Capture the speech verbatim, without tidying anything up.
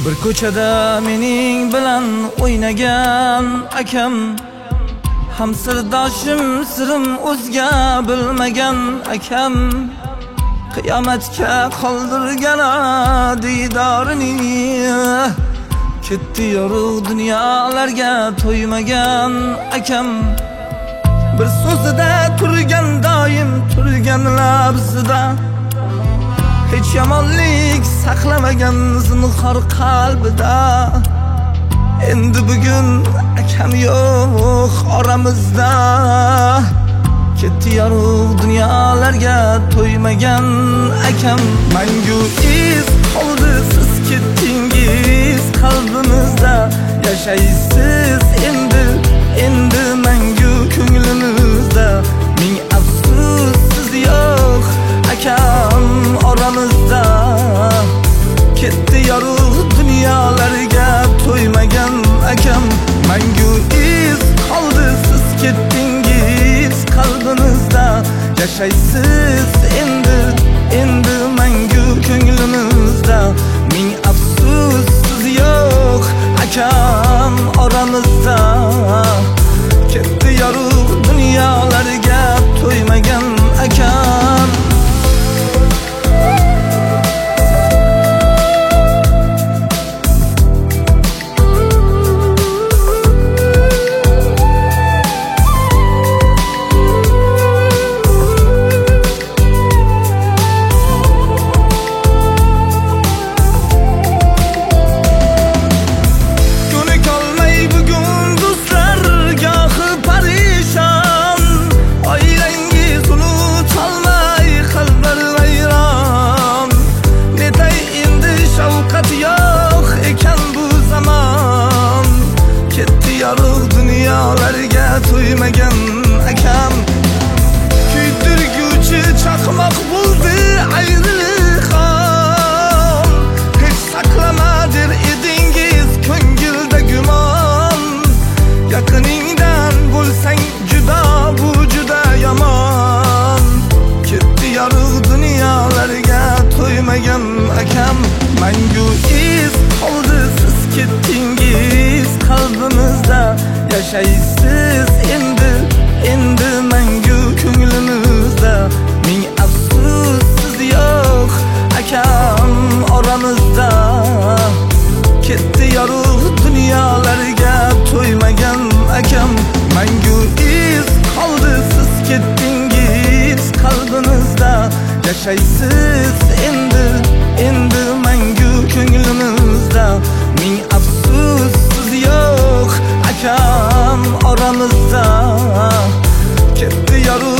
Bir ko'chada mening bilan o'ynagan akam, ham sirdoshim sirim o'zga bilmagan akam, qiyomatga qoldirgan didorini, ketdi yorug' dunyolarga to'ymagan akam. Bir so'zida turgan doim turgan labzida, hech yomonlik saqlamagan zinhor qalbida. Endi bugun akam yo'q oramizda, ketdi yorug' dunyolarga to'ymagan akam. Mangu iz qoldi siz ketdingiz qalbimizda, yashaysiz endi endi mangu ko'nglimizda. Ming afsus siz yo'q akam oramizda, ketdi yorug' dunyolarga to'ymagan akam. Mangu iz qoldi siz ketdingiz qalbimizda, yashaysiz endi endi mangu ko'nglimizda. Ming afsus siz yo'q akam oramizda, ketdi yorug' dunyolarga to'ymagan akam. To'ymagan akam, kuydirguvchi chaqmoq bo'ldi ayriliq ham. Hech saqlamadir edingiz ko'ngilda gumon, yaqiningdan bo'lsang juda bu juda yomon. Ketdi yorug' dunyolarga to'ymagan akam. Mangu iz qoldi siz ketdingiz qalbimizda, yashaysiz endi endi mangu ko'nglimizda. Ming afsus siz yo'q akam oramizda, ketdi yorug' dunyolarga to'ymagan akam. Mangu iz qoldi siz ketdingiz qalbimizda, yashaysiz endi endi mangu ko'nglimizda. Ming afsus siz yo'q akam oramizda, ketdi yorug'